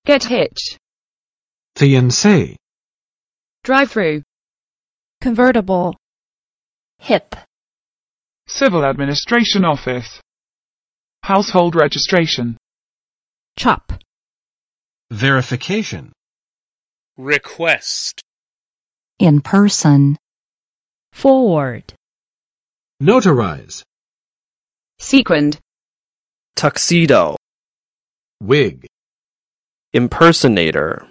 Get hitch. Fiancé. Drive-through. Convertible. Hip. Civil Administration Office. Household registration. Chop. Verification. Request. In person. Forward. Notarize. Sequined. Tuxedo. Wig. Impersonator.